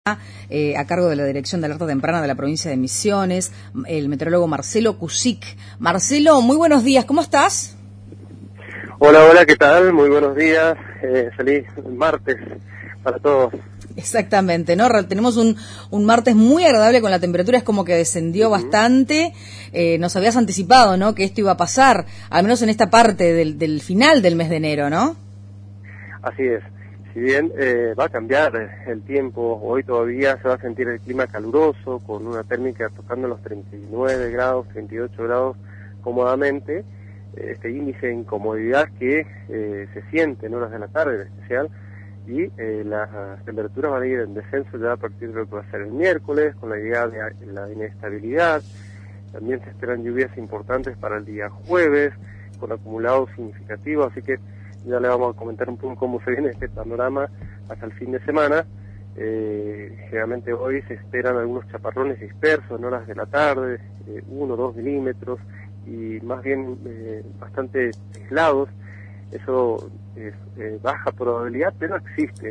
a cargo de la Dirección de Alerta Temprana de la provincia de Misiones, el meteorólogo Marcelo Cusic. Marcelo, muy buenos días, ¿cómo estás? Hola, ¿qué tal? Muy buenos días, feliz martes para todos. Exactamente, ¿no? Tenemos un martes muy agradable con la temperatura, es como que descendió bastante. Nos habías anticipado, ¿no?, que esto iba a pasar, al menos en esta parte del final del mes de enero, ¿no? Así es. Si bien va a cambiar el tiempo, hoy todavía se va a sentir el clima caluroso, con una térmica tocando los 39 grados, 38 grados cómodamente. Este índice de incomodidad que se siente en horas de la tarde en especial, y las temperaturas van a ir en descenso ya a partir de lo que va a ser el miércoles, con la llegada de la inestabilidad. También se esperan lluvias importantes para el día jueves, con acumulados significativos, así que ya le vamos a comentar un poco cómo se viene este panorama hasta el fin de semana. Generalmente hoy se esperan algunos chaparrones dispersos en horas de la tarde, 1 o 2 milímetros, y más bien bastante aislados. Eso es baja probabilidad, pero existe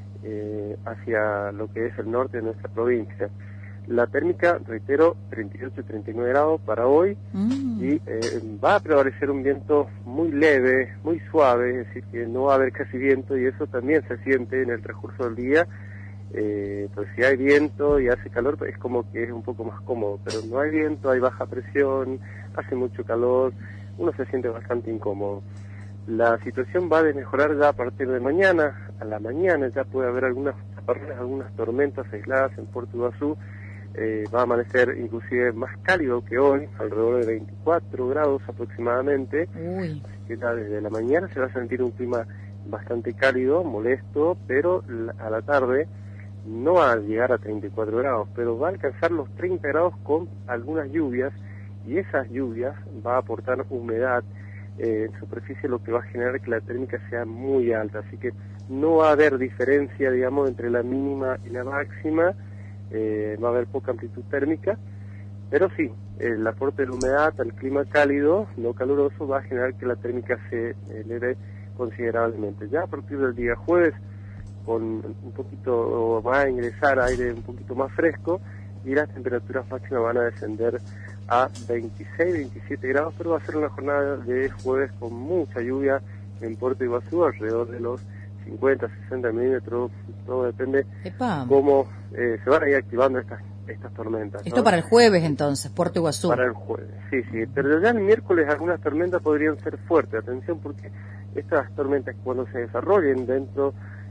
hacia lo que es el norte de nuestra provincia. La térmica, reitero, 38-39 grados para hoy, y va a prevalecer un viento muy leve, muy suave, es decir, que no va a haber casi viento, y eso también se siente en el transcurso del día. Pues si hay viento y hace calor, es como que es un poco más cómodo, pero no hay viento, hay baja presión, hace mucho calor, uno se siente bastante incómodo. La situación va a mejorar ya a partir de mañana. A la mañana ya puede haber algunas tormentas aisladas en Puerto Iguazú. Va a amanecer inclusive más cálido que hoy, alrededor de 24 grados aproximadamente. Así que ya desde la mañana se va a sentir un clima bastante cálido, molesto, pero a la tarde no va a llegar a 34 grados, pero va a alcanzar los 30 grados con algunas lluvias, y esas lluvias va a aportar humedad en superficie, lo que va a generar que la térmica sea muy alta, así que no va a haber diferencia, digamos, entre la mínima y la máxima. Va a haber poca amplitud térmica, pero sí, el aporte de la humedad al clima cálido, no caluroso, va a generar que la térmica se eleve considerablemente. Ya a partir del día jueves, con un poquito, va a ingresar aire un poquito más fresco, y las temperaturas máximas van a descender a 26, 27 grados, pero va a ser una jornada de jueves con mucha lluvia en Puerto Iguazú, alrededor de los 50, 60 milímetros, todo depende cómo se van a ir activando estas tormentas, ¿no? Esto para el jueves entonces, Puerto Iguazú. Para el jueves, sí, pero ya el miércoles algunas tormentas podrían ser fuertes, atención, porque estas tormentas, cuando se desarrollen dentro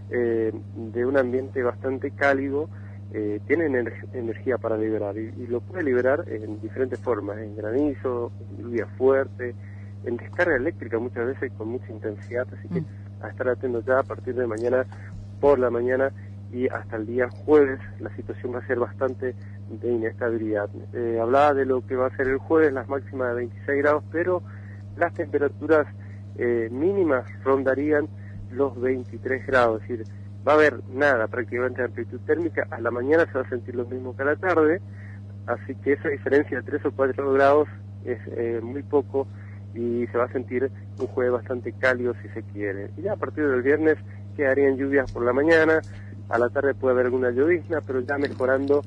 de un ambiente bastante cálido, tienen energía para liberar, y lo puede liberar en diferentes formas, en granizo, en lluvia fuerte, en descarga eléctrica muchas veces con mucha intensidad, así que a estar atentos ya a partir de mañana por la mañana y hasta el día jueves. La situación va a ser bastante de inestabilidad. Hablaba de lo que va a ser el jueves, las máximas de 26 grados, pero las temperaturas mínimas rondarían los 23 grados, es decir, va a haber nada prácticamente de amplitud térmica. A la mañana se va a sentir lo mismo que a la tarde, así que esa diferencia de 3 o 4 grados es muy poco, y se va a sentir un jueves bastante cálido si se quiere. Y ya a partir del viernes quedarían lluvias por la mañana, a la tarde puede haber alguna llovizna, pero ya mejorando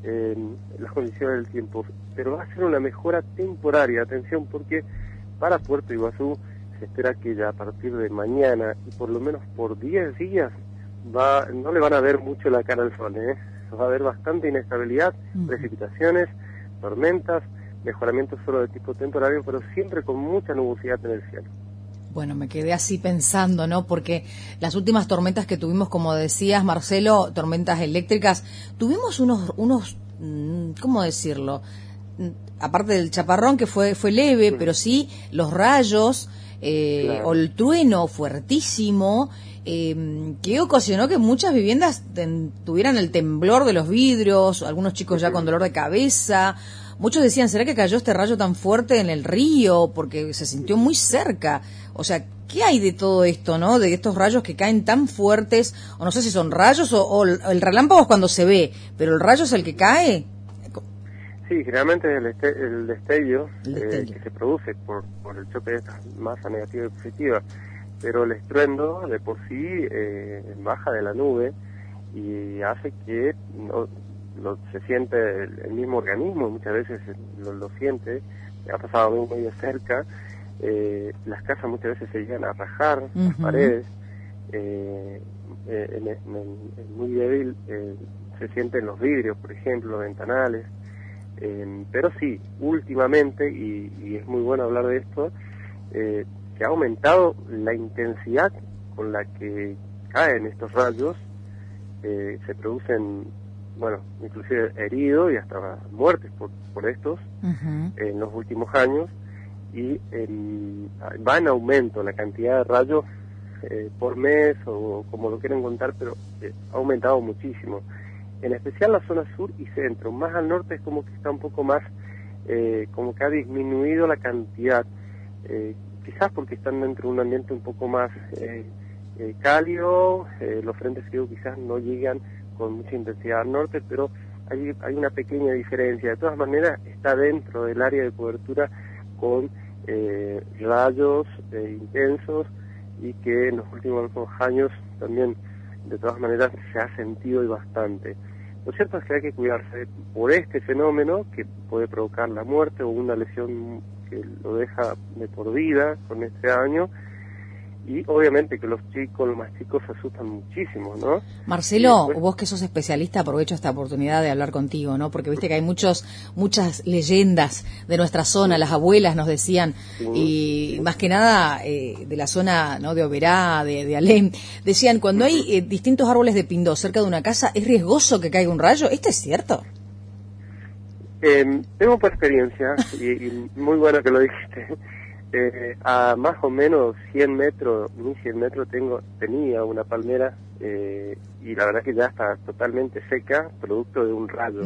las condiciones del tiempo. Pero va a ser una mejora temporaria, atención, porque para Puerto Iguazú se espera que ya a partir de mañana, y por lo menos por 10 días, no le van a ver mucho la cara al sol, va a haber bastante inestabilidad, precipitaciones, tormentas, mejoramiento solo de tipo temporario, pero siempre con mucha nubosidad en el cielo. Bueno, me quedé así pensando, ¿no? Porque las últimas tormentas que tuvimos, como decías, Marcelo, tormentas eléctricas, tuvimos unos, ¿cómo decirlo? Aparte del chaparrón, que fue leve, pero sí los rayos, claro, o el trueno fuertísimo, que ocasionó que muchas viviendas tuvieran el temblor de los vidrios, algunos chicos ya con dolor de cabeza. Muchos decían, ¿será que cayó este rayo tan fuerte en el río? Porque se sintió muy cerca. O sea, ¿qué hay de todo esto, no? De estos rayos que caen tan fuertes, o no sé si son rayos o el relámpago es cuando se ve, pero el rayo es el que cae. Sí, generalmente es el destello que se produce por el choque de estas masas negativa y positiva, pero el estruendo de por sí baja de la nube, y hace que se siente el mismo organismo, muchas veces lo siente, me ha pasado muy de cerca. Las casas muchas veces se llegan a rajar, las paredes, es muy débil, se sienten los vidrios, por ejemplo, los ventanales, pero sí, últimamente, y es muy bueno hablar de esto, que ha aumentado la intensidad con la que caen estos rayos, se producen, bueno, inclusive heridos y hasta muertes por estos en los últimos años, y va en aumento la cantidad de rayos por mes o como lo quieran contar, pero ha aumentado muchísimo, en especial la zona sur y centro. Más al norte es como que está un poco más, como que ha disminuido la cantidad, quizás porque están dentro de un ambiente un poco más cálido, los frentes fríos quizás no llegan con mucha intensidad al norte, pero hay una pequeña diferencia. De todas maneras está dentro del área de cobertura con rayos intensos, y que en los últimos años también de todas maneras se ha sentido y bastante. Lo cierto es que hay que cuidarse por este fenómeno que puede provocar la muerte o una lesión que lo deja de por vida con este daño. Y obviamente que los más chicos se asustan muchísimo, ¿no? Marcelo, vos que sos especialista, aprovecho esta oportunidad de hablar contigo, ¿no? Porque viste que hay muchas leyendas de nuestra zona, las abuelas nos decían, y más que nada de la zona, ¿no?, de Oberá, de Alem, decían, cuando hay distintos árboles de pindó cerca de una casa, ¿es riesgoso que caiga un rayo? ¿Esto es cierto? Tengo por experiencia, y muy bueno que lo dijiste. A más o menos 100 metros tenía una palmera, y la verdad que ya está totalmente seca, producto de un rayo.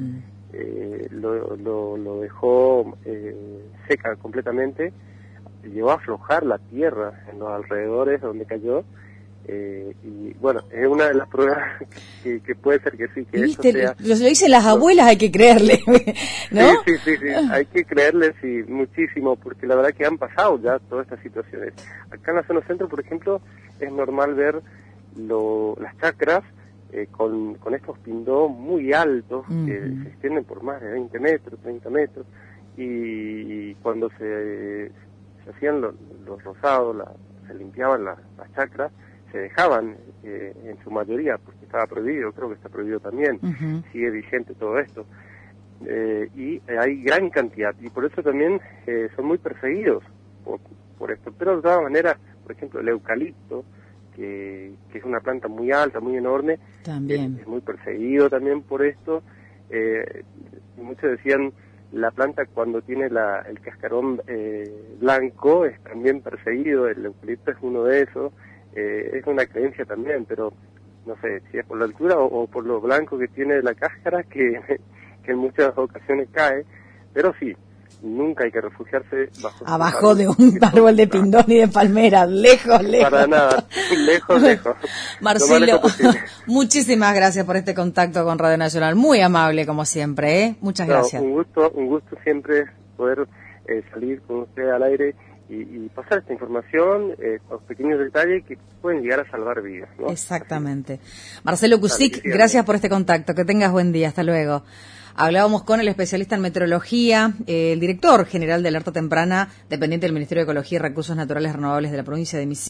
Lo dejó seca completamente, llegó a aflojar la tierra en los alrededores donde cayó, y bueno, es una de las pruebas que puede ser que sí, que ¿viste? Eso sea... Lo dicen las abuelas, hay que creerle, ¿no? Sí, hay que creerle, sí, muchísimo, porque la verdad que han pasado ya todas estas situaciones. Acá en la zona centro, por ejemplo, es normal ver las chacras con estos pindó muy altos, que se extienden por más de 20 metros, 30 metros, y cuando se hacían los rozados, se limpiaban las chacras, se dejaban en su mayoría, porque estaba prohibido, creo que está prohibido también, sigue vigente todo esto, y hay gran cantidad, y por eso también son muy perseguidos por esto. Pero de todas maneras, por ejemplo, el eucalipto, que es una planta muy alta, muy enorme, también es muy perseguido también por esto. Muchos decían, la planta cuando tiene el cascarón blanco es también perseguido, el eucalipto es uno de esos. Es una creencia también, pero no sé si es por la altura o por lo blanco que tiene la cáscara, que en muchas ocasiones cae, pero sí, nunca hay que refugiarse abajo de un árbol de pindón y de palmera, lejos. Para nada, lejos. Marcelo, muchísimas gracias por este contacto con Radio Nacional, muy amable como siempre, ¿eh? Muchas gracias. Un gusto siempre poder salir con usted al aire y pasar esta información, los pequeños detalles que pueden llegar a salvar vidas, ¿no? Exactamente. Marcelo Kusic, gracias por este contacto, que tengas buen día, hasta luego. Hablábamos con el especialista en meteorología, el director general de Alerta Temprana, dependiente del Ministerio de Ecología y Recursos Naturales Renovables de la provincia de Misiones.